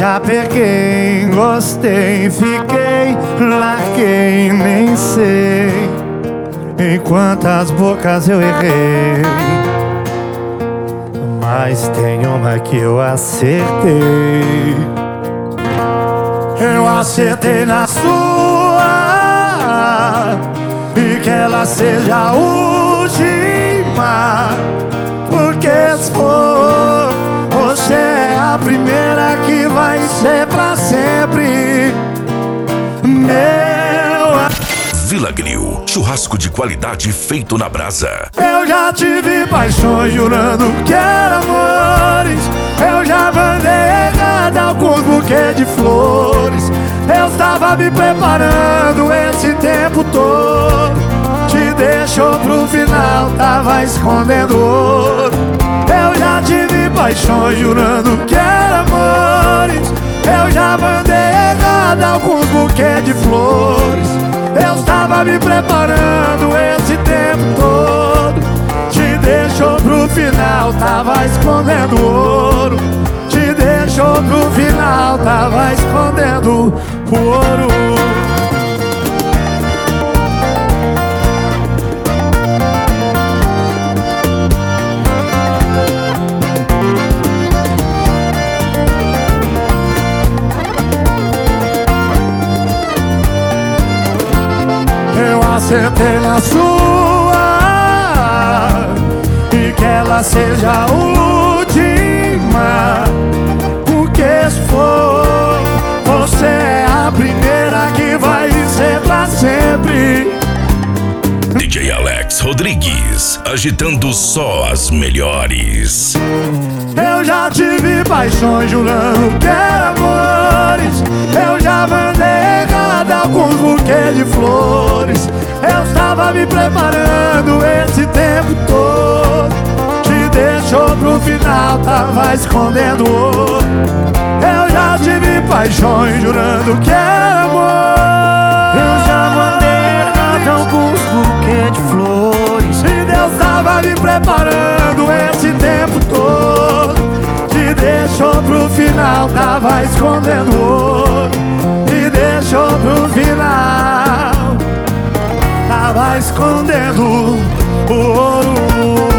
Já peguei, gostei, fiquei, larguei, nem sei em quantas bocas eu errei, mas tem uma que eu acertei. Eu acertei na sua, e que ela seja a última, porque se for, você é a primeira que vai ser pra sempre. Vila Grill, churrasco de qualidade feito na brasa. Eu já tive paixões jurando que eram amores. Eu já mandei errado alguns buquês de flores. Eu estava me preparando esse tempo todo. Te deixou pro final, tava escondendo ouro. Eu já tive paixões jurando que eram amores. Eu já mandei errado alguns buquês de flores. Eu estava me preparando esse tempo todo. Te deixou pro final, tava escondendo ouro. Te deixou pro final, tava escondendo o ouro. Eu acertei na sua, e que ela seja a última, porque se for, você é a primeira que vai ser pra sempre. DJ Alex Rodrigues, agitando só as melhores. Eu já tive paixões jurando que eram amores. Eu já mandei errado alguns buquês de flores. Eu estava me preparando esse tempo todo. Te deixou pro final, tava escondendo ouro. Eu já tive paixões jurando que era amor. Eu já mandei errado alguns buquês de flores. E Deus tava me preparando esse tempo todo. Te deixou pro final, tava escondendo ouro. Te deixou pro final, tava escondendo o ouro.